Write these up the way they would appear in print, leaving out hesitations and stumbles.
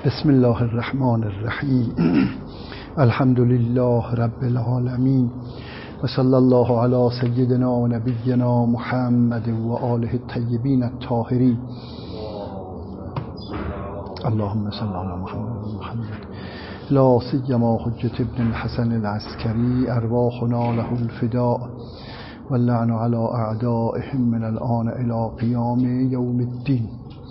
بسم الله الرحمن الرحیم. الحمد لله رب العالمین و صلی الله علی سیدنا و نبینا محمد و آله الطیبین الطاهرین. اللهم صل علی محمد لا سیما حجة ابن الحسن العسکری ارواحنا له الفداء واللعن علی اعدائهم من الآن الی قیام یوم الدین.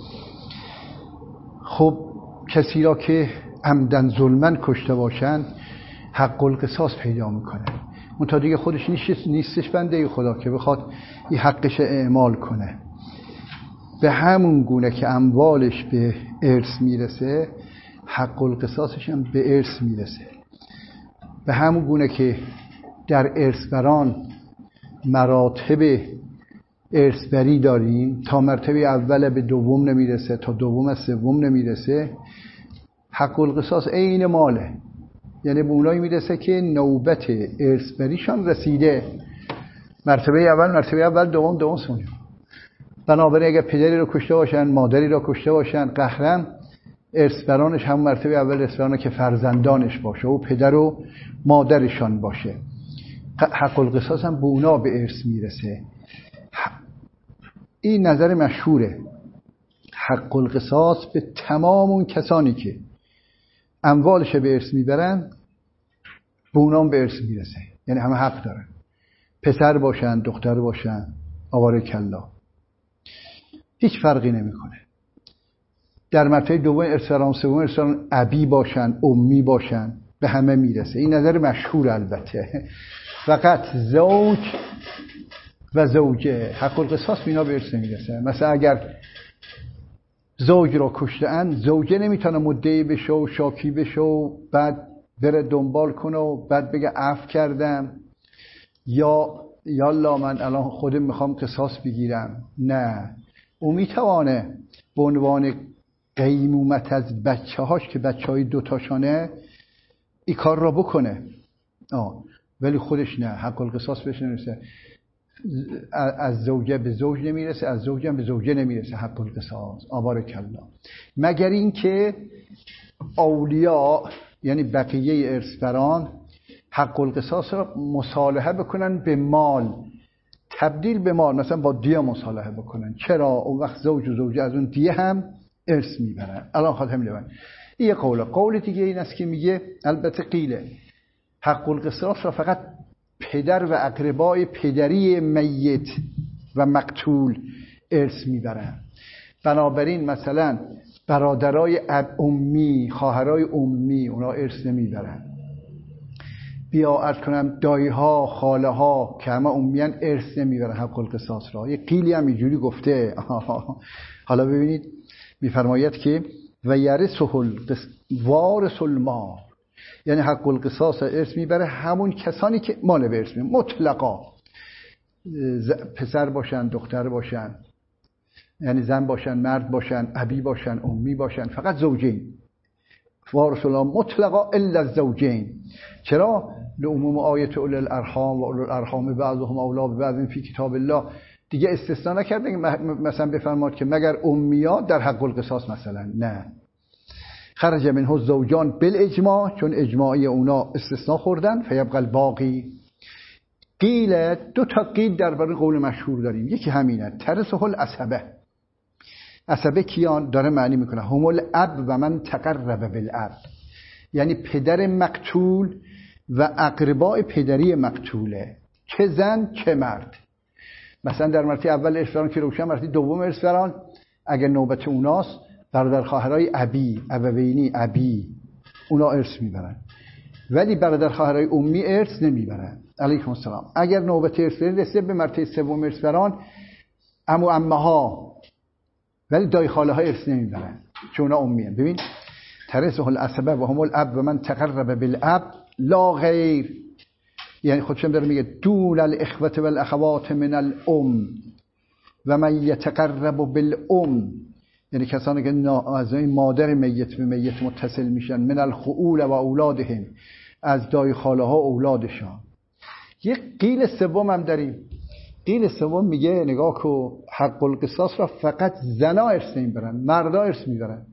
خب کسی را که عمدن ظلمن کشته باشند حق القصاص پیدا میکنه. منتها دیگه خودش نیستش بنده خدا که بخواد این حقش اعمال کنه. به همون گونه که اموالش به ارث میرسه حق القصاصش هم به ارث میرسه. به همون گونه که در ارثبران مراتب ارثبری داریم، تا مرتبه اول به دوم نمیرسه، تا دوم از سوم نمیرسه، حق القصاص عین ماله. یعنی به اونایی میرسه که نوبت ارثبریشان رسیده، مرتبه اول دوم سوم. بنابراین اگر پدری رو کشته باشن، مادری رو کشته باشن، قهرن ارثبرانش هم مرتبه اول ارثبرانه که فرزندانش باشه و پدر و مادرشان باشه. حق القصاص هم به اونا به ارث میرسه. این نظر مشهوره. حق القصاص به تمام اون کسانی که اموالش به ارث میبرن به اونا به ارث میرسه. یعنی همه حق دارن، پسر باشن، دختر باشن، آواره کلا، هیچ فرقی نمیکنه. در مرتبه دوم ارثبران، سوم ارثبران، ابی باشن، امی باشن، به همه میرسه. این نظر مشهور. البته فقط زوج و زوجه حق القصاص بینا به ارث نمیرسه. مثلا اگر زوج را کشته‌اند، زوجه نمیتونه مدعی بشه و شاکی بشه و بعد بره دنبال کنه و بعد بگه عفو کردم یا یالا من الان خودم میخوام قصاص بگیرم. نه، او میتوانه به عنوان قیمومت از بچه‌هاش که بچه‌های دوتاشانه این کار را بکنه، ولی خودش نه، حق القصاص بهش نمیرسه. از زوجه به زوج نمیرسه، از زوجه به زوجه نمیرسه حق القصاص. آبارک الله. مگر این که اولیاء یعنی بقیه ارثبران حق القصاص را مصالحه بکنن به مال، تبدیل به مال، مثلا با دیه مصالحه بکنن. چرا؟ اون وقت زوج و زوجه از اون دیه هم ارث میبرن. الان خاطر میلون. این قول دیگه این است که میگه، البته قیله، حق القصاص را فقط پدر و اقربای پدری میت و مقتول ارث میبرن. بنابراین مثلا برادرای امی، خواهرای امی، اونا ارث نمیبرن. بیا عرض کنم دایی ها، خاله ها که همه امیان ارث نمیبرن حق القصاص را. یه قیلی هم اینجوری گفته. حالا ببینید میفرماید که و یرثه وارث المال، یعنی حق القصاص ارث میبره همون کسانی که مال به ارث میبرن مطلقا. پسر باشن، دختر باشن، یعنی زن باشن، مرد باشن، ابی باشن، امی باشن، فقط زوجین. وارث الله مطلقا الا الزوجین. چرا؟ لعموم آیت اولی الارحام و اولی الارحام بعضهم اولی ببعض فی کتاب الله. دیگه استثناء نکرده مثلا بفرماد که مگر امیا در حق القصاص مثلا. نه، خرج منه زوجان بالاجماع، چون اجماعی اونا استثناء خوردن. فیبقى الباقی. قیل، دو تا قیل درباره قول مشهور داریم. یکی همینه، ترثه العصبه. عصبه کیان؟ داره معنی میکنه هم الاب و من تقرب بالاب، یعنی پدر مقتول و اقربای پدری مقتوله، چه زن چه مرد. مثلا در مرتبه اول ارثبران که روشن، مرتبه دوم ارثبران اگر نوبت اوناست، برادر خواهرای ابی، ابوینی ابی، اونا ارث میبرن، ولی برادر خواهرای امی ارث نمیبرن. علیکم السلام. اگر نوبت ارث رسید به مرتبه سوم ارثبران، عمو عمها ولی دایی خاله ها ارث نمیبرن چون اونا امی هستند. ببین ترثه العصبه و هم الاب و من تقرب بالاب لا غیر، یعنی خودشم داره میگه دون الاخوه و الاخوات من الام و من یتقرب بالام، یعنی کسانی که از این مادر میت به میت متصل میشن، من الخؤول و اولادهم، از دایی خاله ها اولادشان. یک قیل سوم هم داریم. قیل سوم میگه نگاه کو، حق القصاص را فقط زنا ارث نمیبرن، مردا ارث میبرن.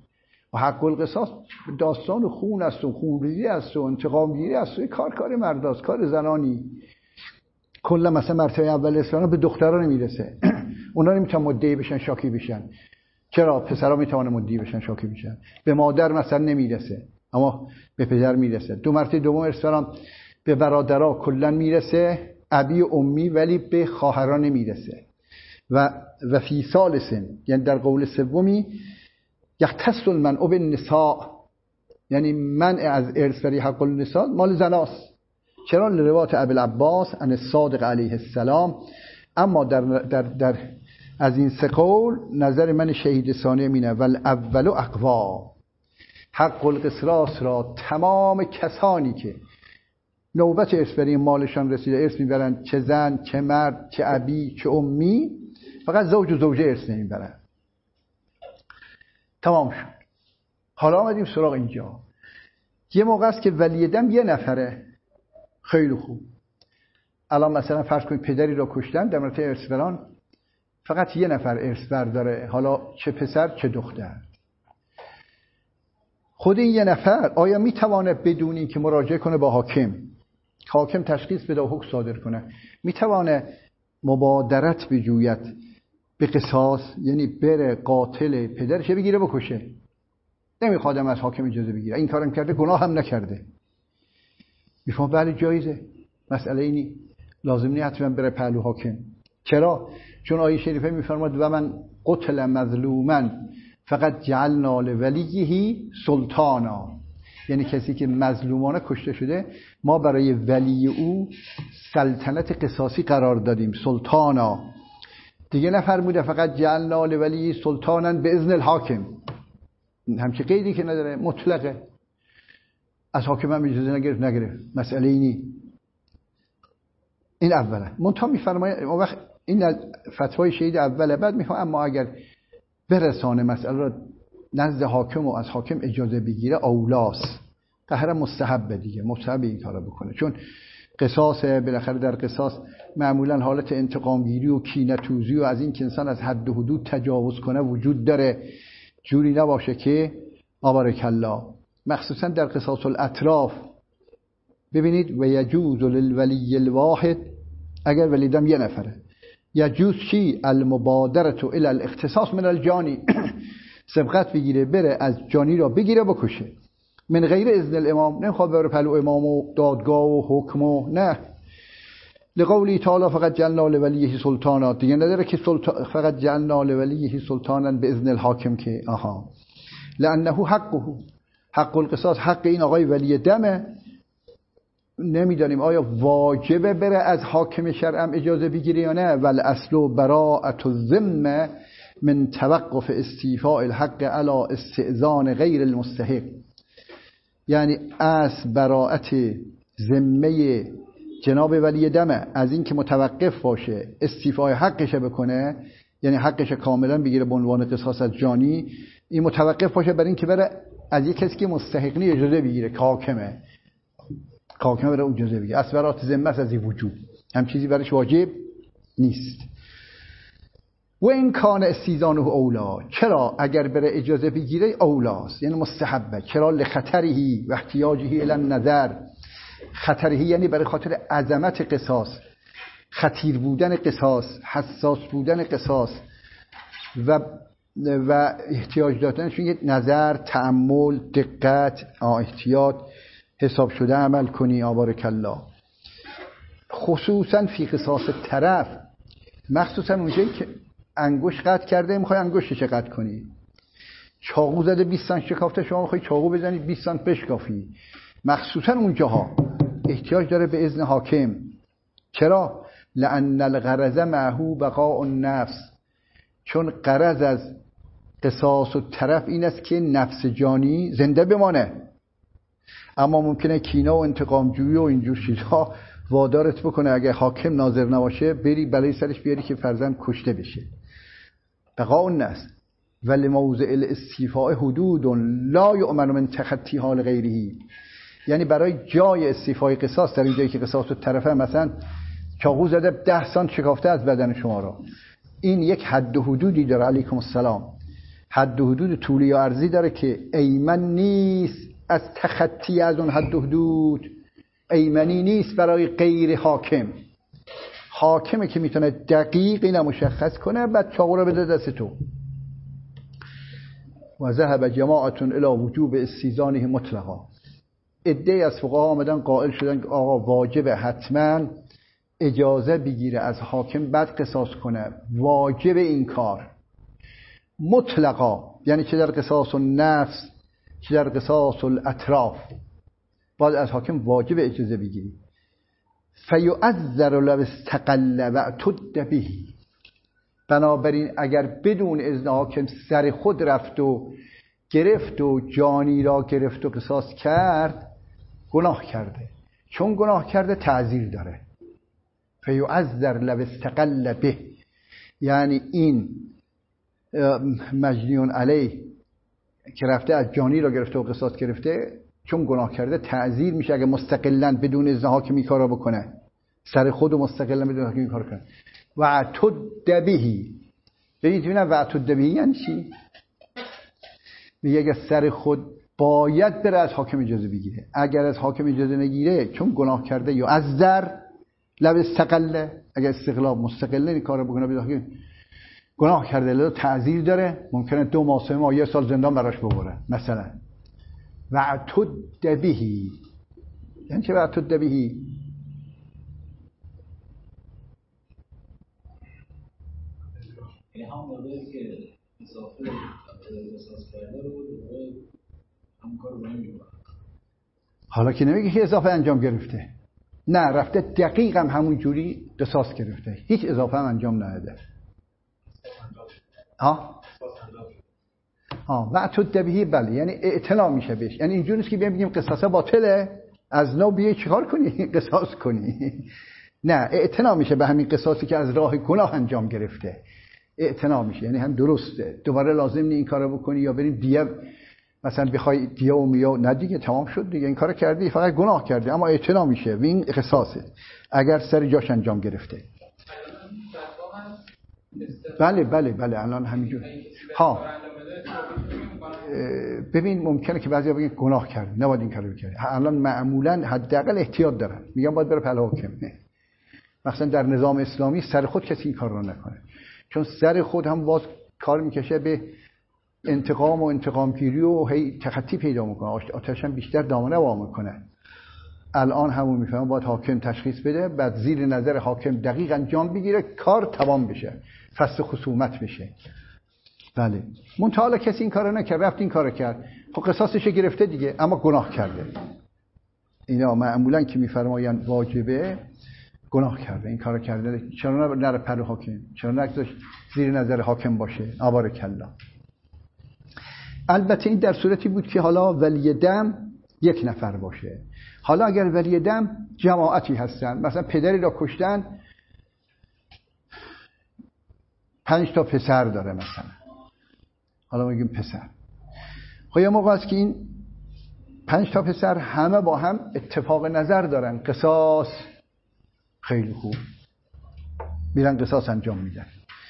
و حق القصاص داستان خون است و خونریزی است و انتقام گیری است و کار مرداست، کار زنانی. کلا مثلا مرتبه اول اسلام به دختران نمیرسه. اونا نمیتونن مدعی بشن، شاکی بشن. چرا؟ پسرا میتونن مدعی بشن، شاکی بشن. به مادر مثلا نمیرسه اما به پدر میرسه. دو مرتبه دوم اسلام به برادرها کلا میرسه، ابی و امی، ولی به خواهران نمیرسه. و فی ثالث، یعنی در قول سومی، یختص المنع بالنساء، یعنی منع از ارث بری حق النساء مال زناست. چرا؟ لروایت ابی العباس عن الصادق علیه السلام. اما در از این سه قول نظر من شهید ثانی مینه والاول اقوا. حق القصاص را تمام کسانی که نوبت ارث بری مالشان رسیده ارث میبرن، چه زن، چه مرد، چه ابی، چه امی. فقط زوج و زوجه ارث نمیبرن. تمام شد. حالا آمدیم سراغ اینجا. یه موقع است که ولی دم یه نفره. خیلی خوب. الان مثلا فرض کنید پدری را کشتن، در مرتبه ارث بران فقط یه نفر ارث برداره، حالا چه پسر چه دختر. خود این یه نفر آیا میتونه بدون اینکه مراجعه کنه با حاکم تشخیص بده و حکم صادر کنه، میتونه مبادرت بجوید به قصاص، یعنی بره قاتل پدرش بگیره بکشه؟ نمیخوادم از حاکم اجازه بگیره. این کارم کرده، گناه هم نکرده. میفهم بله جایزه، مسئله اینی لازم نیست حتما بره پهلو حاکم. چرا؟ چون آیه شریفه میفرماد و من قتل مظلوما فقط جعلنا لولیه سلطانا، یعنی کسی که مظلومانه کشته شده ما برای ولی او سلطنت قصاصی قرار دادیم، سلطانا. دیگه نفرموده فقط جعلنا لولیه سلطانا به اذن الحاکم، همچه قیدی که نداره، مطلقه. از حاکم هم اجازه نگرفت. مسئله اینی. این اوله. منتها میفرماید وقت این فتوای شهید اوله. بعد میفرماید اما اگر برسانه مسئله را نزد حاکم و از حاکم اجازه بگیره اولاست. قهر مستحبه دیگه، مستحب این کارا بکنه. چون قصاص بالاخره در قصاص معمولا حالت انتقامگیری و کینه‌توزی و از این که انسان از حد و حدود تجاوز کنه وجود داره. جوری نباشه که آبارک الله، مخصوصا در قصاص الاطراف. ببینید و یجوز للولی الواحد، اگر ولیدم یه نفره، یجوز چی؟ المبادرة الى الاختصاص من الجانی، سبقت بگیره بره از جانی را بگیره بکشه، من غیر اذن الامام. نمیخواد بره پلو امام و دادگاه و حکم و نه. لقولی تعالی فقط جعلنا لولیه سلطانا، دیگه نداره که فقط جعلنا لولیه سلطانا به اذن الحاکم، که لانه حق القصاص، حق این آقای ولی دمه. نمیدانیم آیا واجبه بره از حاکم شرعم اجازه بگیره یا نه. ول اصل براءة الذمه من توقف استیفاء الحق علی استئذان غیر المستحق، یعنی اصل براءت ذمه جناب ولی دمه از این که متوقف باشه استیفای حقش بکنه، یعنی حقش کاملا بگیره به عنوان قصاص از جانی. این متوقف باشه برای این که بره از یک کسی که مستحق نیست اجازه بگیره، که حاکمه بره اجازه بگیره. اصل براءت ذمه از این وجود، هم چیزی برایش واجب نیست. و این کان استیزانه اولا، چرا اگر بره اجازه بگیره اولاست، یعنی مستحبه. چرا؟ لخطرهی و احتیاجهی الی النظر. خطرهی یعنی برای خاطر عظمت قصاص، خطیر بودن قصاص، حساس بودن قصاص و احتیاج داشتنش یه نظر، تأمل، دقت، احتیاط، حساب شده عمل کنی. آبارک الله. خصوصا فی قصاص طرف، مخصوصا اونجایی که انگوش قطع کرده میخوای انگشتش قطع کنی، چاقو زده 20 سانت شکافته، شما میخوای چاقو بزنی 20 سانت بشکافی. مخصوصا اونجاها احتیاج داره به اذن حاکم. چرا؟ لأن الغرض معه بقاء النفس، چون غرض از قصاص و طرف این است که نفس جانی زنده بمانه. اما ممکنه کینه و انتقام جویی و اینجور چیزها وادارت بکنه اگه حاکم ناظر نباشه بری بلای سرش بیاری که فرزند کشته بشه. بقاء النفس ولی موضع الاستیفاء حدود لا یؤمن من تخطی حال غیره، یعنی برای جای استیفای قصاص در این جایی که قصاص و طرفه، مثلا چاقو زده 10 سانت شکافته از بدن شما را، این یک حد و حدودی داره. علیکم السلام. حد و حدود طولی یا عرضی داره که ایمن نیست از تخطی از اون حد و حدود. ایمنی نیست برای غیر حاکم. حاکمه که میتونه دقیق اینو مشخص کنه، بعد چاقو رو بده دست تو. و ذهب جماعت الی وجوب استیزانه مطلقا. عده‌ای از فقها آمدن قائل شدن که آقا واجب حتما اجازه بگیره از حاکم بعد قصاص کنه. واجب این کار مطلقا، یعنی چه در قصاص النفس چه در قصاص الاطراف باید از حاکم واجب اجازه بگیری. فیعذر لو استقل و اعتد به. بنابراین اگر بدون اذن حاکم سر خود رفت و گرفت و جانی را گرفت و قصاص کرد، گناه کرده. چون گناه کرده تعزیر داره. فیعذر لو استقل به، یعنی این مجنی علیه که رفته از جانی را گرفته و قصاص گرفته، چون گناه کرده تعزیر میشه اگه مستقلاً بدون اذن حاکم این کارا بکنه. سر خود و مستقلاً بدون حاکم این کار کنه. و اعتد به. ببینید و اعتد به یعنی چی؟ میگه اگه سر خود باید بره از حاکم اجازه بگیره. اگر از حاکم اجازه نگیره چون گناه کرده یا از در لو استقل، اگر استقلال مستقله این کارو بکنه بدون گناه کرده لذا تعزیر داره، ممکنه 2 ماه 3 ماه 1 سال زندان براش ببره مثلا. و اعتد به یعنی چه؟ و اعتد به یعنی هم موقعی که اضافه احساس کرده رو هم کار رو نمی‌کنه. حالا که نمیگه که اضافه انجام گرفته، نه رفته دقیق هم همون جوری قصاص گرفته، هیچ اضافه هم انجام نداده. و اعتد به بله، یعنی اعتنا میشه بهش. یعنی اینجوری نیست که بگیم قصاصه باطله از نو بیای چیکار کنی قصاص کنی. نه، اعتنا میشه به همین قصاصی که از راه گناه انجام گرفته. اعتنا میشه یعنی هم درسته، دوباره لازم نیست این کارو بکنی یا بریم دیگه مثلا بخوای دیگه و میا، نه دیگه تمام شد دیگه، این کارو کردی فقط گناه کردی، اما اعتنا میشه و این قصاصه اگر سر جاش انجام گرفته. بله الان همینجور. ببین ممکنه که بعضیا بگن گناه کردی نباید این کارو بکنی. الان معمولا حداقل احتیاط دارن، میگن باید بره پهلو حاکم. مثلا در نظام اسلامی سر خود کسی این کار رو نکنه، چون سر خود هم باز کار میکشه به انتقام و انتقامگیری و هی تخطی پیدا میکنه، آتش هم بیشتر دامنه وا میکنه. الان همون میفهمم باید حاکم تشخیص بده، بعد زیر نظر حاکم دقیق انجام بگیره، کار تمام بشه، فصل خصومت بشه. بله منتها کسی این کارو نکرد، رفت این کارو کرد، خب قصاصش گرفته دیگه، اما گناه کرده. اینا معمولا که میفرمایند واجبه، گناه کرده، این کارو کرده، چرا نره پلو حاکم، چرا نگذاشت زیر نظر حاکم باشه. آبارکالله. البته این در صورتی بود که حالا ولی دم 1 نفر باشه. حالا اگر ولی دم جماعتی هستن، مثلا پدری را کشتن 5 تا پسر داره مثلا، حالا میگیم پسر، خب یه موقع است که این 5 تا پسر همه با هم اتفاق نظر دارن قصاص، خیلی خوب میرن قصاص انجام میدن.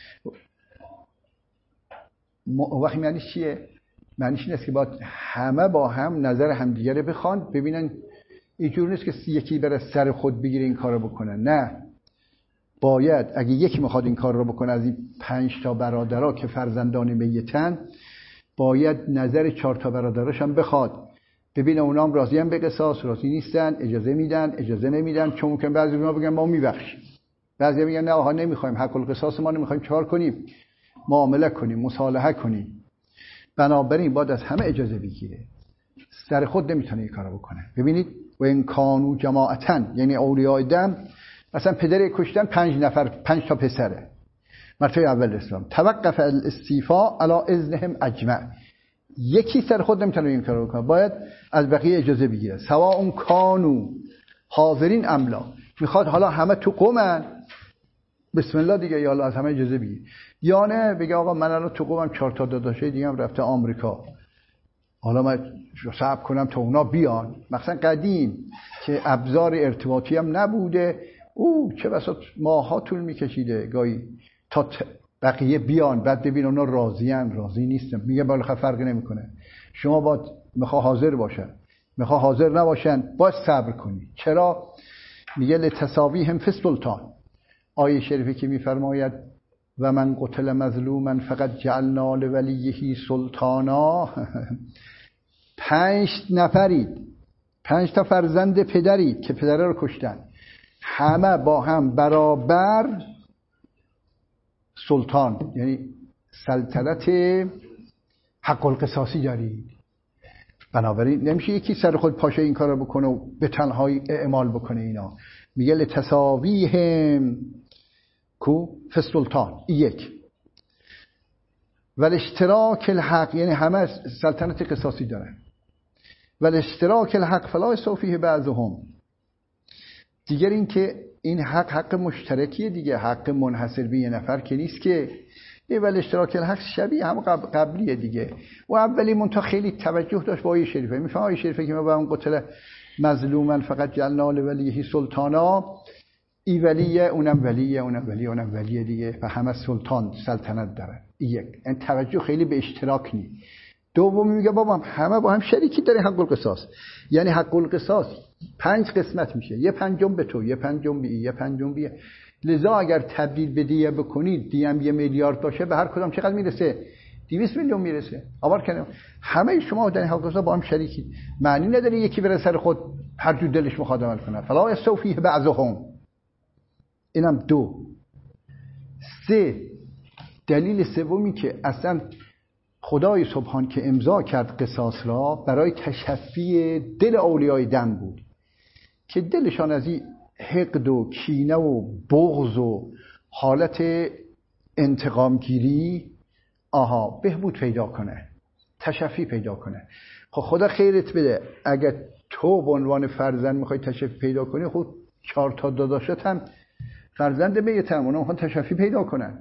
وقتی معنیش چیه؟ معنیش این است که باید همه با هم نظر همدیگه رو بخوان، ببینن اینجور نیست که یکی بره سر خود بگیره این کار رو بکنه. نه، باید اگه یکی میخواد این کار رو بکنه از این 5 تا برادرها که فرزندان میتن، باید نظر 4 تا برادرش هم بخواد، ببینه اونا هم راضی هم به قصاص، راضی نیستن، اجازه میدن، اجازه نمیدن. چون ممکن بعضی اونا بگن ما میبخشیم، بعضی میگن نه آها نمیخوایم، حق القصاص ما نمیخوایم، چهار کنیم، معامله کنیم، مصالحه کنیم. بنابراین باید از همه اجازه بگیره، سر خود نمیتونه این کارو بکنه. ببینید و این کانو جماعتن، یعنی اولیاء دم، مثلا پدر کشتن 5 نفر، 5 تا پسره، مرتبه اول اسلام، توقف الاستیفاء علی اذنهم اجمع، یکی سر خود نمیتونه این کارو بکنه، باید از بقیه اجازه بگیره. سواء کانو حاضرین املا، میخواد حالا همه تو قومن، بسم الله دیگه، یا الله از همه اجازه بگیر، یا نه بگه آقا من الان تو قومم 4 تا داداشه دیگه هم رفته آمریکا، حالا من صبر کنم تا اونا بیان. مثلا قدیم که ابزار ارتباطی هم نبوده، چه بسا ماها طول میکشیده گاهی تا بقیه بیان، بعد ببین اونا راضی نیستن، میگه بالاخره فرقی نمیکنه، شما باید میخوا حاضر باشن، میخوا حاضر نباشن باید صبر کنی. چرا؟ میگه لتساویهم فی السلطان. آیه شریفی که میفرماید و من قتل مظلوما فقط جعلنا لولیه سلطانا 5 نفرید، 5 تا فرزند پدرید که پدره رو کشتن، همه با هم برابر سلطان یعنی سلطنت حق القصاصی دارید. بنابراین نمیشه یکی سر خود پاشه این کار رو بکنه و به تنهایی اعمال بکنه اینا. میگه لتساویهم کو فی السلطان، یک والاشتراک الحق، یعنی همه سلطنت قصاصی دارن، والاشتراک الحق فلا یستوفیه بعضهم. دیگر این که این حق مشترکیه دیگه، حق منحصر به یه نفر که نیست که. یه والاشتراک الحق شبیه هم قبلیه دیگه. و اولی منتها خیلی توجه داشت با آیه شریفه. میفهم آیه شریفه که ما با اون قتل مظلوما فقط جعلنا لولیه سلطانا، ای ولیه اونم ولیه، اونم ولیه اونم ولیه دیگه، و همه سلطان سلطنت دارن. یک این توجه خیلی به اشتراک نی. دومی میگه بابا همه با هم شریکی داره حق القصاص، یعنی حق القصاص 5 قسمت میشه، یه پنجم به تو، یه پنجم به یه پنجم به. لذا اگر تبدیل به دیه بکنید، دیه هم 1 میلیارد باشه، به هر کدام چقدر میرسه؟ 200 میلیون میرسه. آوار کنیم همه شما در حق القصاص با هم شریکی. معنی نداره یکی بره سر خود هر جور دلش میخواد عمل کنه. فلا یستوفیه بعضهم. اینم 2. 3 دلیل سومی که اصلا خدای سبحان که امضا کرد قصاص را برای تشفی دل اولیای دم بود که دلشان از این حقد و کینه و بغض و حالت انتقام گیری بهبود پیدا کنه، تشفی پیدا کنه. خب خدا خیرت بده، اگر تو به عنوان فرزند میخوای تشفی پیدا کنی، خود 4 تا داداشت هم فرزند بیتم، اونا میخوان تشفی پیدا کنن.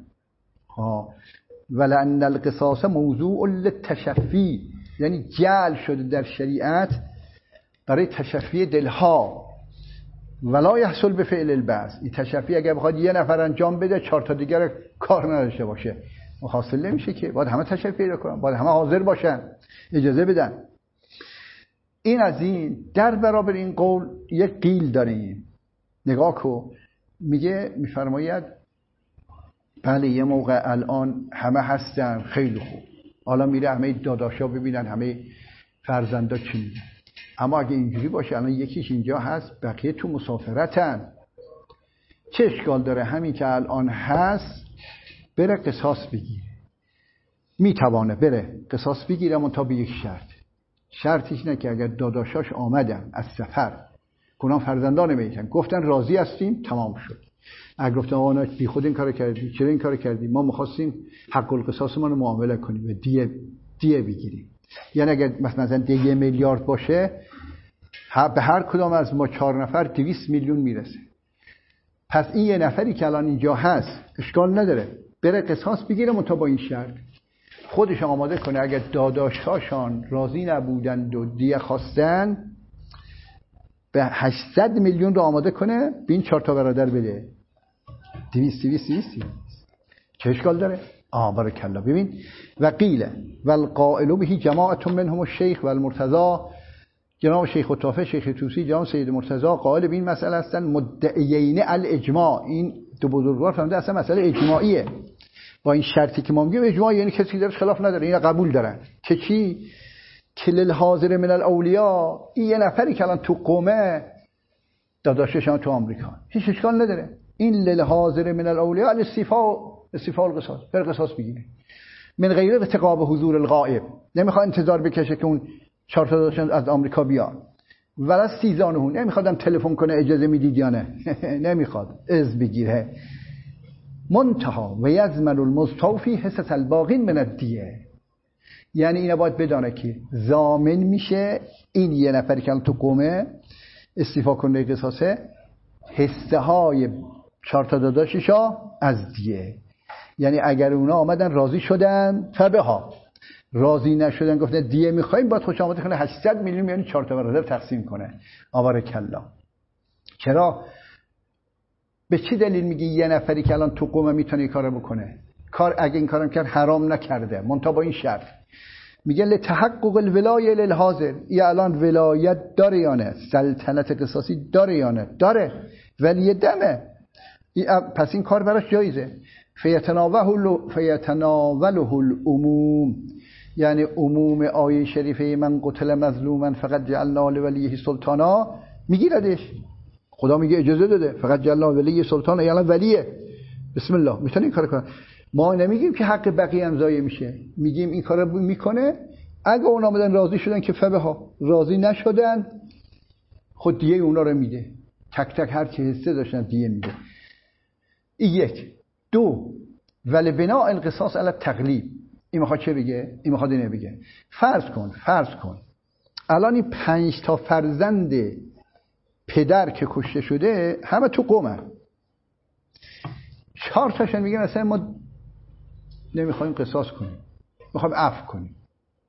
ولأن القصاص موضوع للتشفی، یعنی جعل شده در شریعت برای تشفی دلها. ولا یحصل به فعل البعض. این تشفی اگر بخواد یه نفر انجام بده 4 تا دیگر کار نداشته باشه، حاصل نمیشه که. باید همه تشفی پیدا کنن، باید همه حاضر باشن، اجازه بدن. این از این. در برابر این قول یک قیل داریم. نگاه کو، میفرماید بله یه موقع الان همه هستن خیلی خوب، حالا میره همه داداشا ببینن همه فرزندا چی میگن. اما اگه اینجوری باشه الان یکیش اینجا هست بقیه تو مسافرتن، چه اشکال داره همین که الان هست بره قصاص بگیره؟ میتوانه بره قصاص بگیره، منتها به یک شرطش نه که اگر داداشاش آمدن از سفر کنان فرزندان میتن گفتن راضی هستیم، تمام شد. اگر گفتن آقا بی خود این کارو کردی، چرا این کارو کردی، ما می‌خواستیم حق القصاص ما رو معامله کنیم و دیه بگیریم. یعنی اگر مثلا 1 میلیارد باشه، به هر کدام از ما 4 نفر 200 میلیون میرسه. پس این یه نفری که الان اینجا هست اشکال نداره بره قصاص بگیره، منتها با این شرط خودش آماده کنه اگر داداشاشان راضی نبودند و دیه خواستن به 800 میلیون رو آماده کنه به این 4 تا برادر بده. 200 چه اشکال داره؟ بارکالله. ببین و قیل والقائل به جماعت منهم الشیخ والمرتضی، جناب شیخ الطافه، شیخ طوسی، جناب سید مرتضی قائل به این مسئله هستن مدعیین الاجماع. این دو بزرگوار فهمیده اصلا مسئله اجماعیه. با این شرطی که ما میگیم اجماع یعنی کسی درش خلاف نداره، اینا قبول دارن که چی؟ کل حاضر من الاولیاء، این یه نفری که الان تو قومه داداششان تو آمریکا، هیچ اشکال نداره. این للحاضر من الاولیاء استیفاء القصاص، بر قصاص بگیره من غیر ارتقاب حضور الغائب. نمیخواد انتظار بکشه که اون 4 تا داداشش از آمریکا بیان، ولا سیزانهون، نمیخوادم تلفن کنه اجازه میدید یا نه نمیخواد از بگیره. منتها و یضمن المستوفی حصة الباقین من الدیه، یعنی اینا باید بدانه که ضامن میشه این یه نفری که تو قومه استیفا کنه قصاصه حصه های 4 تا داداششا از دیه. یعنی اگر اونا آمدن راضی شدن فبها، راضی نشدن گفتن دیه میخوایم، باید خوش آمده کنه 800 میلیون یعنی 4 تا برادر تقسیم کنه. بارکالله. چرا؟ به چی دلیل میگی یه نفری که الان تو قومه میتونه این کارو بکنه؟ کار اگه این کارم کرد حرام نکرده، منتها با این شرط. میگه لتحقق الولایه للحاضر، این الان ولایت داره یا نه، سلطنت قصاصی داره یا نه؟ داره، ولی دمه. پس این کار براش جایزه. فیتناوله العموم، یعنی عموم آیه شریفه من قتل مظلوما فقط جعلنا لولیه سلطانا میگیردش. خدا میگه اجازه داده، فقط جعلنا ولیه سلطانا، یعنی ولیه. بسم الله میتونه این کار کنه. ما نمیگیم که حق بقیه هم ضایع میشه، میگیم این کارو میکنه. اگه اونا بدن راضی شدن که فبها، راضی نشدن خود دیگه اونا رو میده، تک تک هر چه حصه داشتن دیگه میده. این یک. دو، ولی بنا القصاص علی التقلیب. این میخواد چه بگه؟ این میخواد اینه بگه فرض کن الان این 5 تا فرزند پدر که کشته شده همه تو قومن، 4 تاشون میگن اصلا ما نمیخوایم قصاص کنیم، میخوایم عفو کنیم.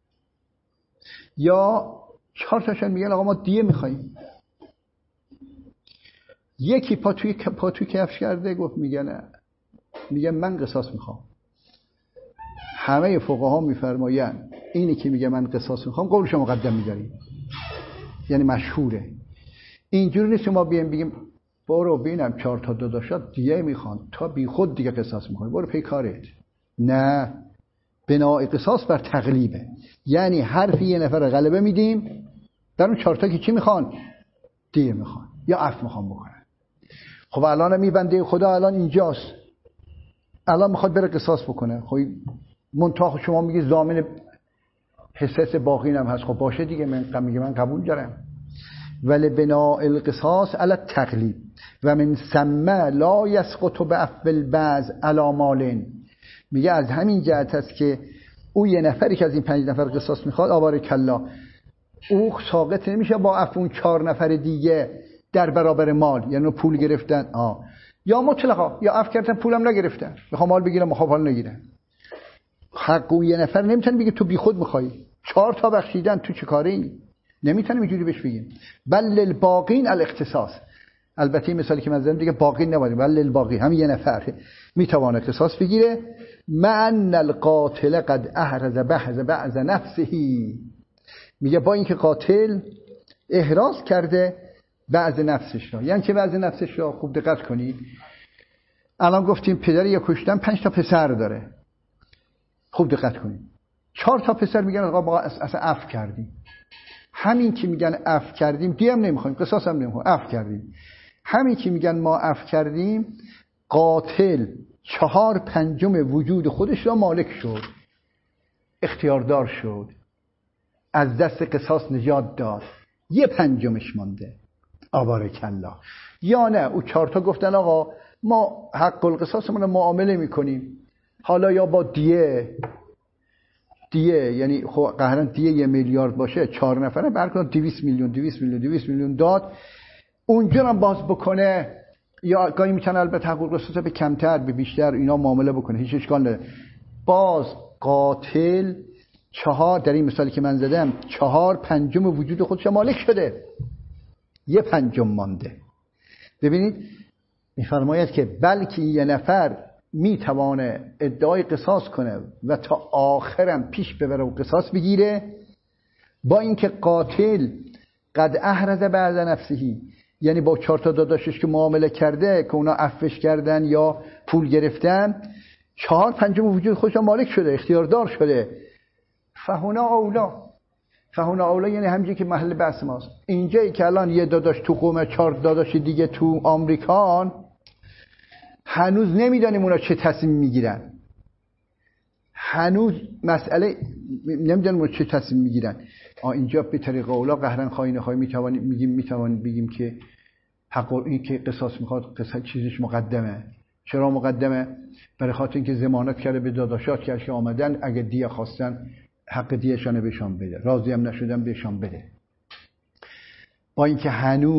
یا 4 تاشون میگن آقا ما دیه میخوایم. یکی پا توی کفش کرده گفت میگه من قصاص میخوام. همه فقها میفرمایند اینی که میگه من قصاص میخوام قولش مقدم میذاریم، یعنی مشهوره. اینجوری نیست ما بگیم برو ببینم 4 تا داداشات دیگه میخوان، تا بی خود دیگه قصاص میخوای، برو پی کارت. نه، بناء قصاص بر تقلیبه، یعنی حرف یه نفر غلبه میدیم، در اون 4 تا که چی میخوان؟ دیگه میخوان یا عفو میخوان بکنن. خب الان میبنده خدا الان اینجاست، الان میخواد بره قصاص بکنه. خب منتها شما میگی ضامن حصص باقی هم هست، خب باشه دیگه، من قبول دارم. ولی بناء القصاص علی التقلیب و من ثم لا یسقط بعفو البعض علی مال. میگه از همین جهت است که او یه نفری که از این 5 نفر قصاص میخواد آبارک الله، او ساقط نمیشه با عفو اون 4 نفر دیگه در برابر مال، یعنی پول گرفتن یا مطلقا یا عفو کردن پولم نگرفتن، میخوام مال بگیرم میخوام مال نگیرم. حق اون یه نفر نمیتونه بگه تو بی خود میخوای، 4 تا بخشیدن تو چه کاری؟ نمیتونیم اینجوری بهش بگیم. بل للباقین الاختصاص. البته این مثالی که من زدم دیگه باقین نبودیم، بل للباقین، همین یه نفر میتونه قصاص بگیره. من القاتل قد احرز بعض نفسه، میگه با اینکه قاتل احراز کرده بعض نفسش را. یعنی که بعض نفسش را خوب دقت کنید. الان گفتیم پدری یا کشتن 5 تا پسر داره، خوب دقت کنید. 4 تا پسر میگن آقا ما اصلا عفو کردیم. همین که میگن عفو کردیم دیگه هم نمیخوایم، قصاص هم نمیخوایم، عفو کردیم. همین که میگن ما عفو کردیم، قاتل 4/5 وجود خودش را مالک شد، اختیاردار شد، از دست قصاص نجات داد، 1/5 مانده. آبارک الله. یا نه او 4 تا گفتن آقا ما حق القصاصمون رو معامله میکنیم، حالا یا با دیه، یعنی خب قهرن دیه 1 میلیارد باشه، 4 نفره برکن 200 میلیون داد، اونجا هم باز بکنه. یا گاهی میتونه البته حق القصاص به کمتر به بیشتر اینا معامله بکنه، هیچ اشکال نداره. باز قاتل 4 در این مثالی که من زدم 4/5 وجود خودش مالک شده، 1/5 مانده. ببینید میفرماید که بلکه یه نفر میتوانه ادعای قصاص کنه و تا آخرم پیش ببره و قصاص بگیره، با اینکه قاتل قد احرز بعض نفسهی، یعنی با 4 تا داداشش که معامله کرده که اونا عفوش کردن یا پول گرفتن، 4/5 وجود خودش مالک شده، اختیاردار شده. فهنا اولا یعنی همینجایی که محل بحث ماست. اینجایی که الان یه داداش تو قوم، 4 داداش دیگه تو آمریکان، هنوز نمیدانیم اونا چه تصمیم میگیرن، هنوز مسئله نمیدونیم اونا چه تصمیم میگیرن. اینجا به طریق اولا قهرن خواهی میتوانیم بگیم که حق این که قصاص میخواد، قصاص چیزش مقدمه. چرا مقدمه؟ برای خاطر اینکه ضمانت کرده به داداشات که آمدن اگه دیه خواستن حق دیهشان بهشان بده، راضی هم نشدن بهشان بده. با اینکه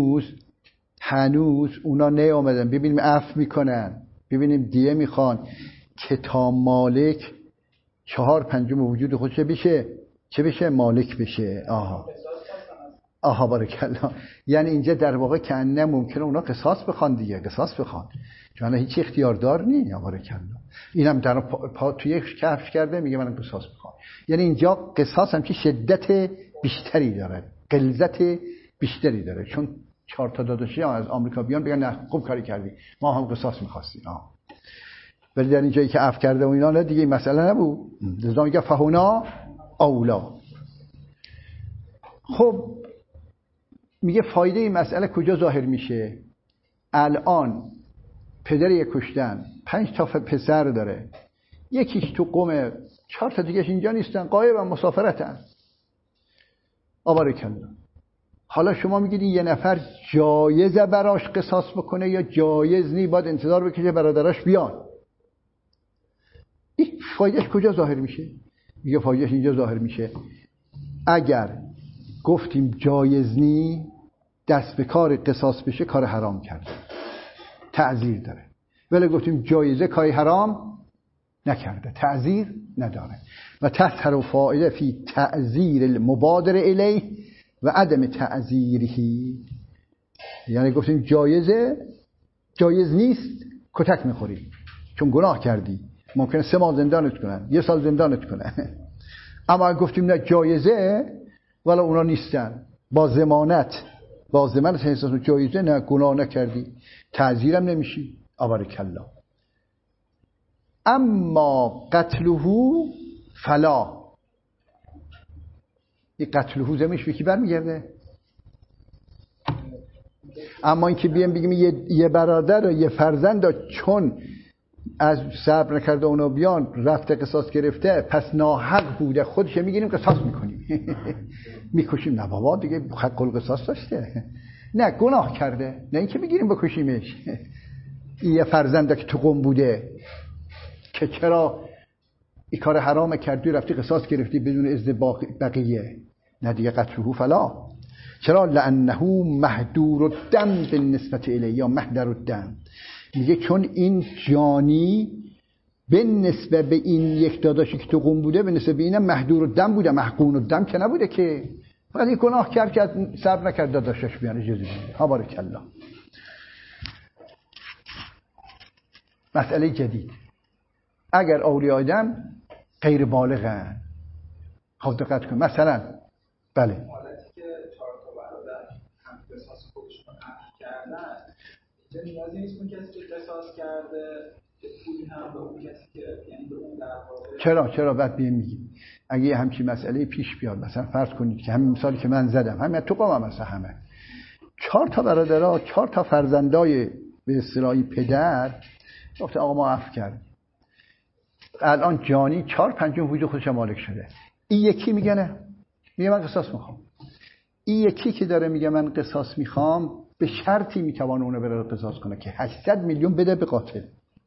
هنوز اونا نیامدن، ببینیم عفو میکنن، ببینیم دیه میخوان که تا مالک 4/5 وجود خودش بشه، چه بشه؟ مالک بشه. آها بارکالله. یعنی اینجا در واقع کنه ممکنه اونا قصاص بخوان دیگه، قصاص بخوان، چون هیچ اختیاردار نیست. بارکالله. اینم در توی کفش کرده میگه من قصاص میخوام. یعنی اینجا قصاص هم که شدت بیشتری داره، غلظت بیشتری داره، چون 4 تا داداشی از آمریکا بیان بگن نه خوب کاری کردی، ما هم قصاص می‌خواستیم. ولی در این جایی که عفو کرده و اینا نه دیگه مسئله نبود. لذا میگه فهنا اولا. خب میگه فایده این مسئله کجا ظاهر میشه؟ الان پدری کشتن 5 تا پسر داره، یکیش تو قم، 4 تا دیگهش اینجا نیستن، غایبن، مسافرتن. بارکالله. حالا شما میگید یه نفر جایزه براش قصاص بکنه یا جایز نی، باید انتظار بکشه برادراش بیان؟ این فایدهش کجا ظاهر میشه؟ میگه فایدهش اینجا ظاهر میشه اگر گفتیم جایز نی، دست به کار قصاص بشه، کار حرام کرده، تعزیر داره. ولی گفتیم جایزه، کار حرام نکرده، تعزیر نداره. و تظهر فائده فی تعزیر المبادر الیه و عدم تعزیرهی. یعنی گفتیم جایزه، جایز نیست، کتک میخوری چون گناه کردی، ممکنه 3 ماه زندانت کنن، 1 سال زندانت کنن. اما گفتیم نه جایزه، ولی اونا نیستن، با ضمانت احساس جایزه، نه گناه نکردی، تعزیرم نمیشی. بارکالله. اما قتله فلا. این قتله زمینش به کی برمیگرده؟ اما اینکه بیام بگیم یه برادر و یه فرزند چون از صبر نکرده اونا بیان رفته قصاص گرفته، پس ناحق بوده، خودش میگیریم قصاص میکنیم میکشیم. نه بابا دیگه حق القصاص داشته، نه گناه کرده، نه اینکه میگیریم بکشیمش. یه فرزنده که تو قم بوده که چرا این کار حرام کردی رفتی قصاص گرفتی بدون اذن بقیه، نه دیگه قتله فلا. چرا؟ لانه محدور الدم بالنسبه الیه، یا محدر الدم. میگه چون این جانی به نسبت به این یک داداشی که تو قم بوده، به نسبت به اینم محدور الدم بوده، محقون الدم که نبوده، که فقط این گناه کرد که صبر نکرد داداشش بیان اجازه بده. بارکالله. مسئله جدید، اگر اولیاء آدم غیر بالغن، خب دقت کن، مثلا بله حالتی که 4 تا برادر هم قصاص خودشون عفو کردن، اینجا نیازی نیست اون کسی که قصاص کرده که پولی هم به اون کسی که یعنی به اون در واقع. چرا بعد بیم میگیم اگه همچین مسئله پیش بیاد، مثلا فرض کنید که همین مثالی که من زدم، همین تو قوم مثلا همه 4 تا برادرها، 4 تا فرزندای به اصطلاح پدر گفته آقا ما عفو کردیم، الان جانی 4/5 وجود خودش مالک شده. این یکی میگه نه، میگه من قصاص میخوام. این یکی که داره میگه من قصاص میخوام، به شرطی میتوانه اونو بره قصاص کنه که 800 میلیون بده به قاتل،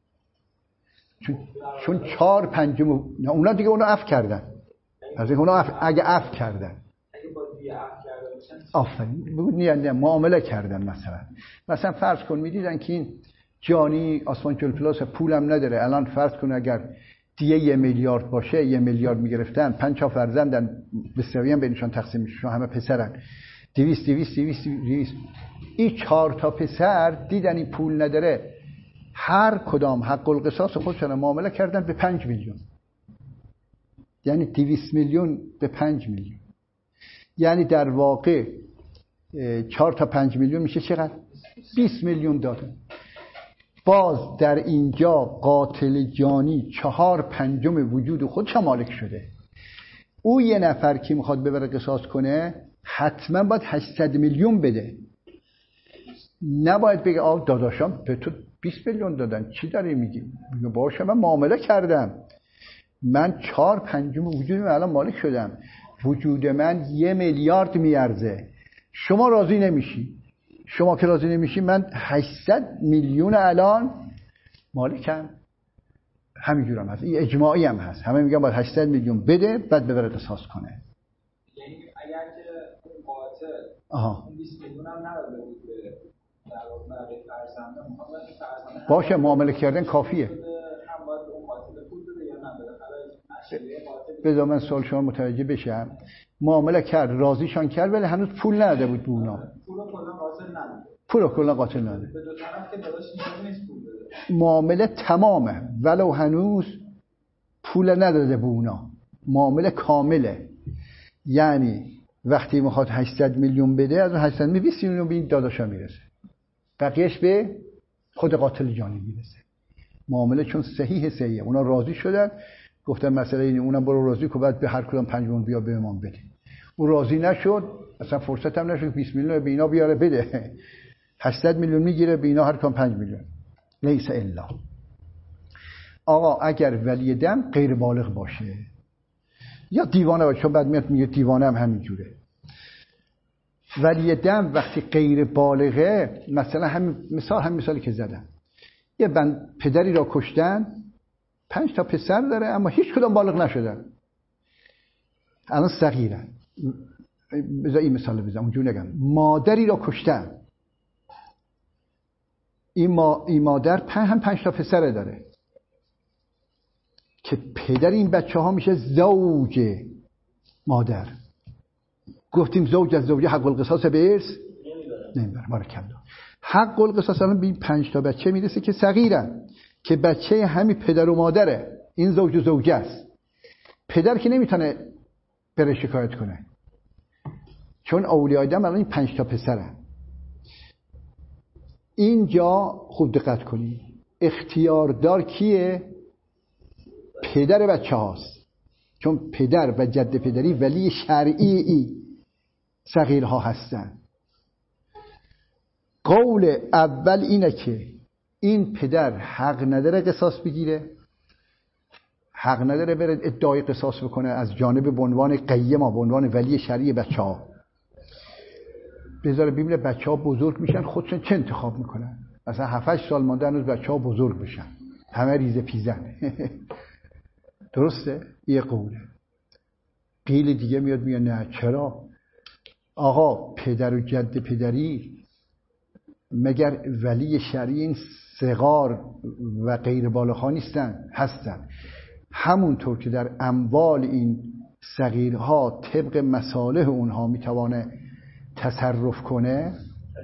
چون 4/5 اونا دیگه اونو عفو کردن. از اونا اگه عفو کردن، اگه با دیگه عفو کرده باشن، آفرین بگو نه معامله کردن. مثلا فرض کن میدیدن که این جانی آسمان جل پلاس پولم نداره، الان فرض کن اگر دیگه 1 میلیارد باشه، 1 میلیارد میگرفتن، 5 تا فرزندن، به سوی هم بینشان تقسیم میشه، همه پسرن، 200. این 4 تا پسر دیدن این پول نداره، هر کدام حق القصاص خودشون معامله کردن به 5 میلیون. یعنی 200 میلیون به 5 میلیون، یعنی در واقع 4 تا 5 میلیون میشه چقدر؟ 20 میلیون دادن. باز در اینجا قاتل جانی 4/5 وجود خودش مالک شده. او یه نفر که میخواد ببره قصاص کنه حتما باید 800 میلیون بده، نباید بگه آه داداشم به تو 20 میلیون دادن چی داری میگی؟ میگه باشه من معامله کردم، من 4/5 وجود من الان مالک شدم، وجود من 1 میلیارد میارزه، شما راضی نمیشی، شما که راضی نمیشی، من 800 میلیون الان مالکم. همینجورم هست، این اجماعی هم هست، همه میگن باید 800 میلیون بده بعد ببره قصاص کنه. یعنی اگر که اون قاتل اون 20 میلیون هم نداده بود به در واقع به فرزنده، باشه معامله کردن کافیه. هم باید اون قاتل پول بده یا نه، بالاخره بذار من سوال شما متوجه بشم. معامله کرد، راضیشان کرد، ولی هنوز پول نداده بود به اونا. پول کلا قاتل نداده. به دو طرف که داداش نیست پول بده. معامله تمامه ولو هنوز پول نداده به اونا. معامله کامله. یعنی وقتی میخواد 800 میلیون بده، از اون 800 میلیون 20 میلیون به این داداشا میرسه. بقیهش به خود قاتل جانی میرسه. معامله چون صحیحه، اونا راضی شدن، گفتن مسئله اینه، اونم برو راضی کن، بعد به هر کدوم 5 میلیون بیا به امام بده. اون راضی نشد، اصلا فرصت هم نشد 20 میلیون به اینا بیاره بده. 800 میلیون میگیره، به اینا هر کدوم 5 میلیون. لیس الا. آقا اگر ولی دم غیر بالغ باشه یا دیوانه باشه، چون بعد میاد میگه دیوانه هم همینجوره. ولی دم وقتی غیر بالغه، مثلا همین مثالی که زدم، یه پدری را کشتن، 5 تا پسر داره اما هیچ کدوم بالغ نشدن، الان صغیرن. بذار این مثال بزنم، اونجوری نگم. مادری را کشتن، این مادر 5 تا پسر داره که پدر این بچه ها میشه زوج مادر. گفتیم زوج از زوجه حق القصاص به ارث نمیبره. بارکالله. حق القصاص الان به این 5 تا بچه میرسه که صغیرن، که بچه همین پدر و مادره. این زوج و زوجه است. پدر که نمیتونه بره شکایت کنه، چون اولیاء دم الان این 5 تا پسرن. اینجا خوب دقت کنید، اختیاردار کیه؟ پدر بچه هاست، چون پدر و جد پدری ولی شرعی صغیرها هستن. قول اول اینه که این پدر حق نداره قصاص بگیره، حق نداره بره ادعای قصاص بکنه از جانب به عنوان قیما، به عنوان ولی شرعی بچه ها. بذاره ببینه بچه ها بزرگ میشن خودشون چه انتخاب میکنن. مثلا 7-8 سال مانده هنوز بچه ها بزرگ بشن، همه ریزه پیزن. درسته؟ یه قوله. قیل دیگه میاد میگه نه چرا؟ آقا پدر و جد پدری مگر ولی شرعی این صغار و غیر بالغ‌ها نیستن؟ هستن. همونطور که در اموال این صغیرها طبق مصالح اونها میتوانه تصرف کنه،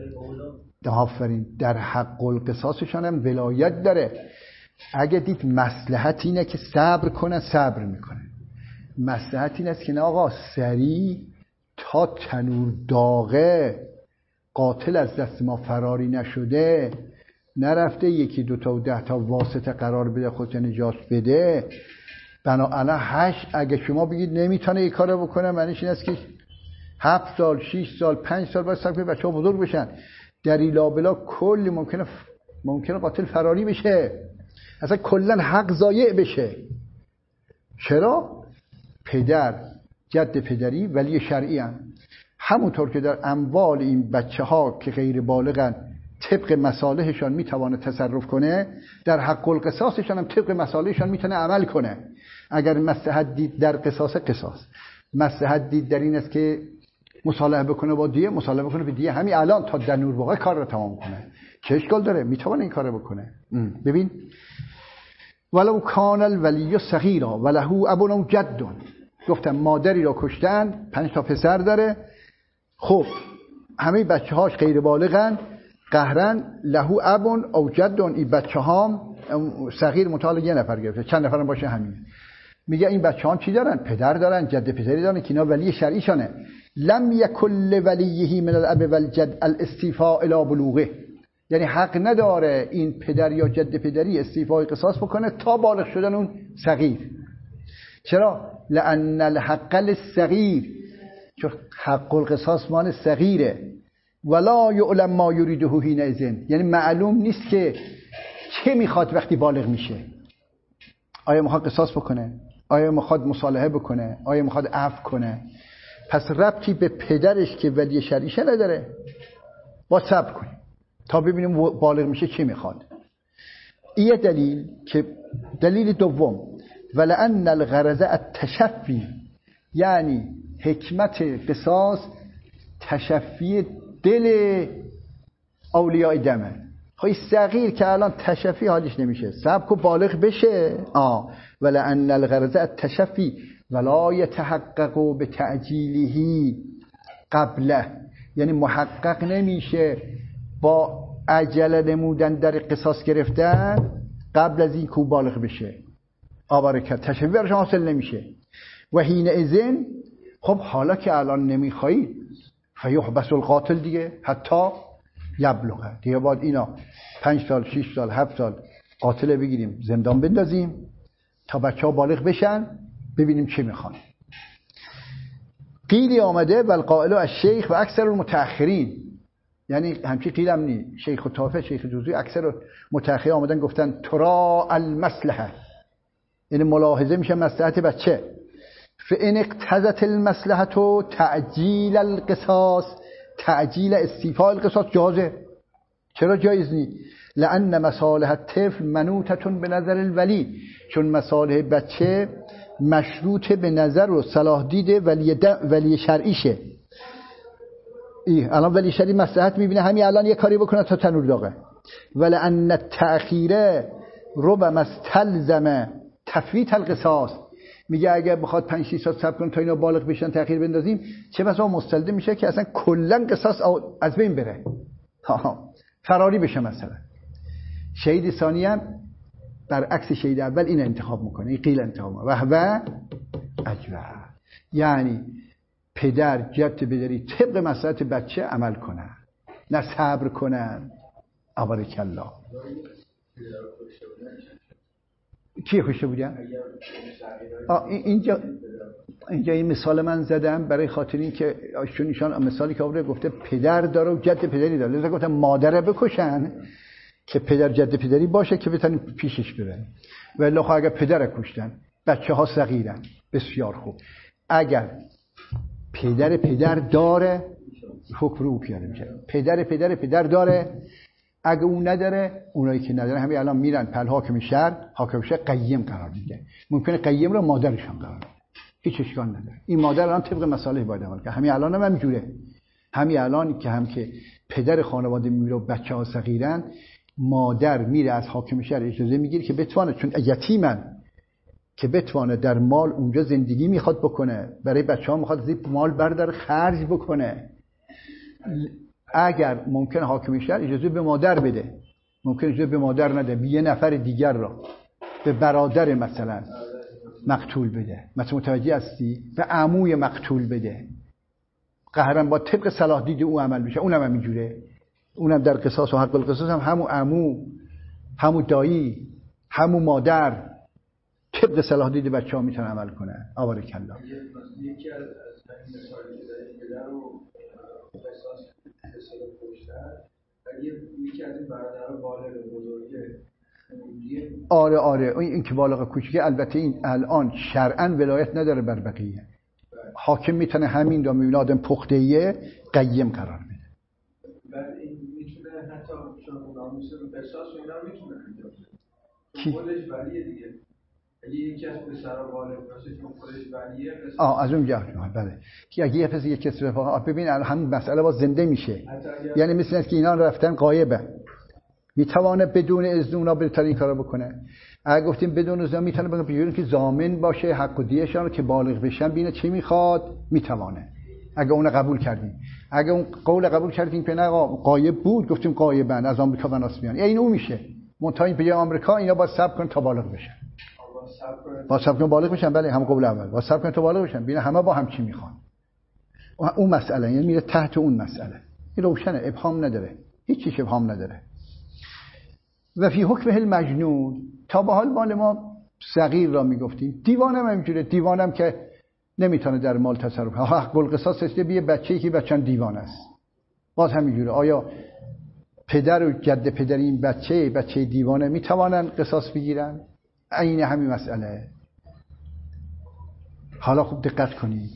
آفرین، در حق القصاصشان هم ولایت داره. اگه دید مصلحت اینه که صبر کنه، صبر میکنه. مصلحت این است که نه آقا سریع تا تنور داغه، قاتل از دست ما فراری نشده، نرفته 1-2 تا و 10 تا واسطه قرار بده خودت نجات بده. بنابراین 8 اگه شما بگید نمیتونه این کارو بکنه، معنیش این است که 7 سال 6 سال 5 سال باید صبر بچه‌ها بزرگ بشن. در ایلابلا کلی ممکنه قاتل فراری بشه، اصلا کلا حق ضایع بشه. چرا؟ پدر جد پدری ولی شرعی هم. همونطور که در اموال این بچه ها که غیر بالغن طبق مصالحشان میتونه تصرف کنه، در حق القصاصشان هم طبق مصالحشان میتونه عمل کنه. اگر مصلحت دید در قصاص، مصلحت دید در این است که مصالحه بکنه با دیه، مصالحه بکنه به دیه همین الان تا در نور واقع کار رو تمام کنه. چه اشکال داره؟ میتونه این کارو بکنه. ببین، ولو کان الولی صغیرا وله اب و جد. گفتم مادری را کشتن، 5 تا پسر داره، خب همه بچه‌هاش غیر بالغن، قهرن، له اب و جد. این بچه‌هام صغیر مطالعه یه نفر گرفته، چند نفرم باشه همین. میگه این بچه‌ها چی دارن؟ پدر دارن، جد پدری دارن که اینا ولی شرعیشانه. لم یکل ولیه من الاب والجد الاستیفاء الی بلوغه. یعنی حق نداره این پدر یا جد پدری استیفای قصاص بکنه تا بالغ شدن اون صغیر. چرا؟ لأن الحق للصغیر، چون حق القصاص مان صغیره. ولا یعلم ما یریده حینئذ، یعنی معلوم نیست که چه میخواد وقتی بالغ میشه. آیا میخواد قصاص بکنه؟ آیا میخواد مصالحه بکنه؟ آیا میخواد عفو کنه؟ پس ربطی به پدرش که ولی شرعیشه نداره. با صبر کنیم تا ببینیم بالغ میشه چی میخواد. این دلیل که دلیل دوم، ولأن الغرض التشفی، یعنی حکمت قصاص تشفی دل اولیاء دمه. خواهی صغیر که الان تشفی حالش نمیشه، صبر کو بالغ بشه، ولأن الغرض التشفی ولا يتحقق بتعجیله قبله، یعنی محقق نمیشه با عجله نمودن در قصاص گرفتن قبل از این کو بالغ بشه. آبارکت تشفی برش حاصل نمیشه. و حین اذن خب حالا که الان نمیخوایی فیحبس القاتل دیگه حتی یبلغه، دیگه باید اینا 5 سال 6 سال 7 سال قاتل بگیریم زندان بندازیم تا بچه ها بالغ بشن ببینیم چه میخوان. قیلی آمده والقائل الشیخ و اکثر المتأخرین، یعنی همچی قیل هم نی، شیخ و طافه شیخ جوزی اکثر متأخرین آمدن گفتن ترا المصلحه، یعنی ملاحظه میشه مصلحت بچه. فإن اقتضت المصلحة تعجیل القصاص، تعجیل استیفاء القصاص جازه. چرا جایز نی؟ لأن مصالح الطفل منوطة به نظر الولی، چون مصالح بچه مشروط به نظر و صلاح دید ولی شرعیشه. الان ولی شرعی مصلحت میبینه همین الان یه کاری بکنه تا تنور داغه. ولأن التأخیر ربما استلزم تفویت القصاص، میگه اگه بخواد 5 6 سال صبر کنه تا اینا بالغ بشن تأخیر بندازیم چه بسا مستلزم میشه که اصلا کلا قصاص از بین بره، فراری بشه. مثلا شهید ثانی هم برعکس شهید اول این انتخاب میکنه، این قیل انتخاب میکنه و اجوه، یعنی پدر جد پدری طبق مصلحت بچه عمل کنن نه صبر کنن. آبارک الله. کی کشته بودن؟ اینجا این مثال من زدم برای خاطر این که چون ایشان مثالی که آورده گفته پدر داره و جد پدری داره، لذا گفتم مادر بکشن که پدر جد پدری باشه که بتونیم پیشش برن. ولی خب اگر پدر کشتن بچه ها صغیرن بسیار خوب. اگر پدر داره حکم رو پیاده میشه. پدر داره، اگه اون نداره، اونایی که نداره همین الان میرن پل حاکم شهر، حاکم شهر قیم قرار میده، ممکنه قیم رو مادرشون قرار بده، هیچ اشکال نداره. این مادر الان طبق مصالح باید عمل کنه. همین الان هم همینجوره. همین الان که هم که پدر خانواده میره و بچه‌ها صغیرن، مادر میره از حاکم شهر اجازه میگیره که بتونه، چون یتیمن، که بتونه در مال اونجا زندگی میخواد بکنه، برای بچه‌ها میخواد از مال بردار خرج بکنه. اگر ممکن حاکم شهر اجازه به مادر بده، ممکن اجازه به مادر نده، به یه نفر دیگر را، به برادر مثلا مقتول بده، مثلا متوجه هستی؟ به عموی مقتول بده. قهرن با طبق صلاح دید او عمل بشه. اونم همینجوره، اونم در قصاص و حق القصاص هم همون عمو، همون دایی، همون مادر طبق صلاح دید بچه‌ها میتونن عمل کنن. آبارک الله. یکی از مثالی که پدر و قصاص حساب پشتر ولی یکی از این برادرها بالغ بزرگه. آره این که بالغ کوچیکه، البته این الان شرعاً ولایت نداره بر بقیه. حاکم میتونه همین را میبینه آدم پخته‌ایه قیم قرار بده. بعد این میتونه حتی چون اونا میشه قصاص و اینا میتونه انجام بده. خودش ولیه دیگه. اگه یکی از پسرها بالغ باشه چون خودش ولیه قصاص. از اون جهت بله. که اگه یه پسر یک کسی رفاقت ببین همین مسئله باز زنده میشه. یعنی مثل اینکه اینا رفتن غایبه. میتونه بدون اذن اونا بتونه این کارو بکنه. اگه گفتیم بدون اذن میتونه بگه که ضامن باشه حق و دیهشون که بالغ بشن ببینه چی میخواد، میتونه. اگه اون قبول کردیم، اگه اون قول قبول کردیم که نه غایب بود، گفتیم غایبن از آمریکا بناس میان، این اون میشه. منتها این به آمریکا اینا با صبر کن تا بالغ بشن. با صبر کن بالغ بشن. بله هم قول اول. با صبر کن تا بالغ بشن. ببین همه با هم چی میخوان. اون مسئله یعنی میره تحت اون مسئله. این روشنه، ابهام نداره. هیچ چیز ابهام نداره. و فی حکمه المجنون، تا به حال مال ما صغیر را میگفتیم. دیوانم همینجوره. دیوانم که نمیتونه در مال تصرف. حق القصاص است به بچه‌ای که بچه‌ن دیوانه است. باز همینجوره. آیا پدر و جد پدر این بچه دیوانه میتوانن قصاص بگیرن؟ عین همین مسئله. حالا خوب دقت کنید.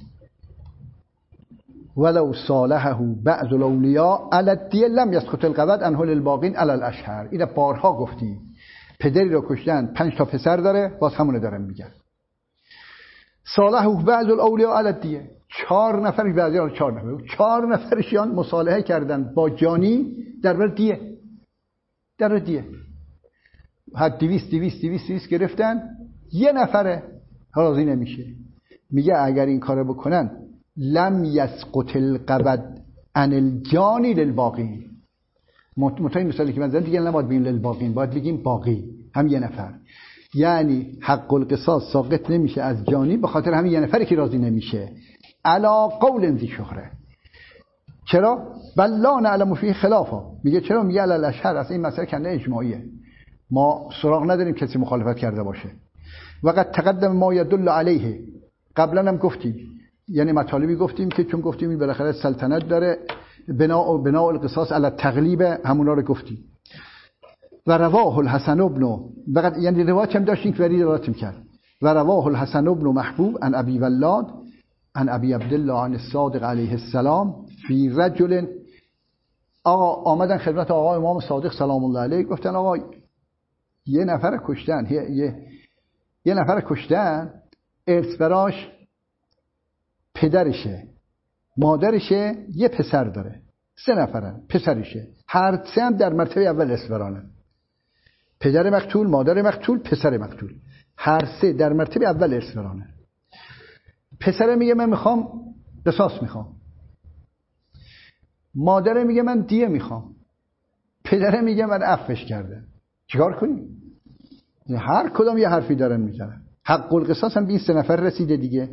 ولو صالحه بعض الاولیاء علی الدیه لم یسقط القود عنه للباقین علی الاشهر. اینا بارها گفتیم. پدری رو کشتن 5 تا پسر داره، باز همونه دارن میگن. صالحه بعض الاولیاء علی الدیه. 4 نفر بعضی‌ها 4 نفرشیان مصالحه کردن با جانی در دیه. در دیه. حد 200 گرفتن، یه نفره راضی نمیشه. میگه اگر این کارو بکنن لم یسقط القبض عن الجانی للباقی. متای مثالی که من زدم دیگه نباید بگیم للباقین، باید بگیم باقی، هم یه نفر. یعنی حق القصاص ساقط نمیشه از جانی به خاطر همین یه نفری که راضی نمیشه. علا قول ذی شهره. چرا؟ بل لا نعلم فیه خلافا. میگه چرا؟ میگه علی الاشهر، اصلا این مسئله کنده اجماعیه، ما سراغ نداریم کسی مخالفت کرده باشه. وقد تقدم ما یدل علیه، قبلا هم گفتیم، یعنی مطالبی گفتیم که چون گفتیم این بالاخره سلطنت داره، بناء القصاص علی التغلیب، همونا رو گفتیم. و رواه الحسن ابن، یعنی روایت هم داشتیم که ولی روایت کرد. و رواه الحسن ابن محبوب عن ابی ولاد عن ابی عبدالله عن الصادق علیه السلام فی رجل. آقا آمدن خدمت آقا امام صادق سلام الله علیه، گفتن آقا یه نفر کشتن، یه نفر کشتن، ارث براش پدرشه، مادرشه، یه پسر داره، 3 نفرن، پسرشه، هر 3 هم در مرتبه اول ارث برانن. پدر مقتول، مادر مقتول، پسر مقتول، هر 3 در مرتبه اول ارث برانن. پسر میگه من میخوام قصاص میخوام، مادر میگه من دیه میخوام، پدر میگه من عفوش کردم. چیکار کنیم؟ هر کدام یه حرفی دارن میزنن. حق القصاص هم به این 3 نفر رسیده دیگه.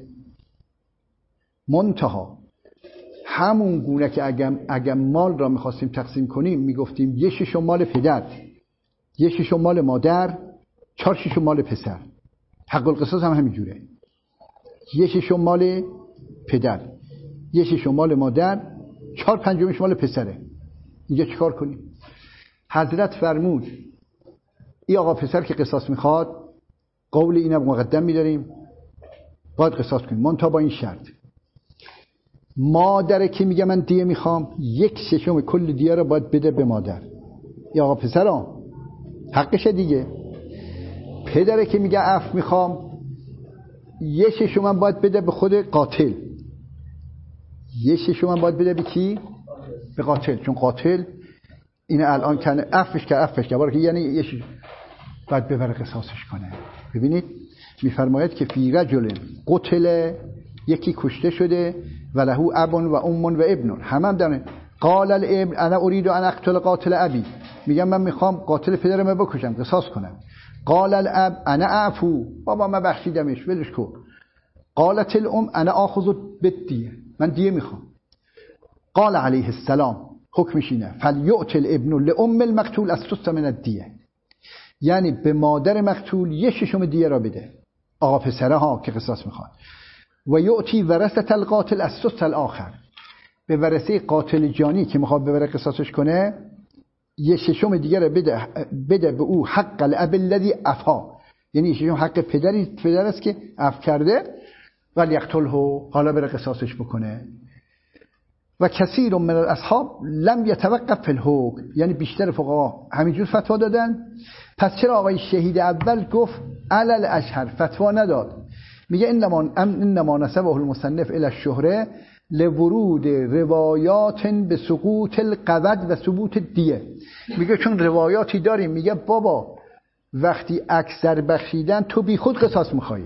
منتها همون گونه که اگر مال را میخواستیم تقسیم کنیم میگفتیم 1/6 مال پدر، 1/6 مال مادر، 4/6 مال پسر. حق القصاص هم همینجوره، 1/6 مال پدر، 1/6 مال مادر، 4/5 مال پسره. اینجا چیکار کنیم؟ حضرت فرمود این آقا پسر که قصاص میخواد، قول اینم مقدم میداریم، باید قصاص کنیم، منتها با این شرط: مادره که میگه من دیه میخوام، 1/6 کل دیه رو باید بده به مادر. یا آقا پسر حقشه دیگه. پدره که میگه عفو میخوام، 1/6 من باید بده به خود قاتل، 1/6 من باید بده به کی؟ به قاتل، چون قاتل این الان کنه عفوش کرد که یعنی 1/6 باید ببره قصاصش کنه. ببینید میفرماید که فی رجل قتل، یکی کشته شده، و له اب و ام و ابن، هم داره. قال الابن انا اريد ان اقتل قاتل ابي، میگم من میخوام قاتل پدرم بکشم، قصاص کنم. قال الاب انا اعفو، بابا من بخشیدمش، ولش کن. قالت الام انا اخذ بالدیه، من دیه میخوام. قال علیه السلام حکمش اینه: فلیؤت الابن لام المقتول السدس من الدیه، یعنی به مادر مقتول 1/6 دیه را بده، آقا پسره ها که قصاص میخواد. و یؤتی ورثه القاتل السدس الاخر، به ورثه قاتل جانی که میخواد ببره قصاصش کنه 1/6 دیگه را بده به او حق الاب الذی عفا، یعنی 1/6 حق پدر است که عفو کرده، ولی یقتله، حالا بره قصاصش بکنه. و کثیر من الاصحاب لم یتوقف فی الحکم، یعنی بیشتر فقها همینجور فتوا دادن. پس چرا آقای شهید اول گفت علی الاشهر فتوا نداد؟ میگه انما نسبه المصنف الی الشهره لورود روایات به سقوط القود و ثبوت الدیه. میگه چون روایاتی داریم، میگه بابا وقتی اکثر بخشیدن تو بی خود قصاص میخوایی.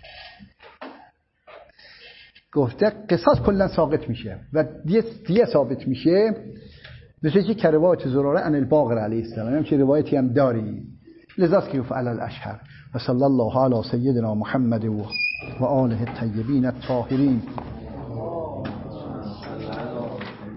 گفته قصاص کلا ساقط میشه و دیه ثابت میشه، مثل که روایت زراره عن الباقر علیه السلام، هم چه روایتی هم داری. لذاست که گفت علی الاشهر. و صلی الله علی سیدنا محمد و آله الطیبین الطاهرین.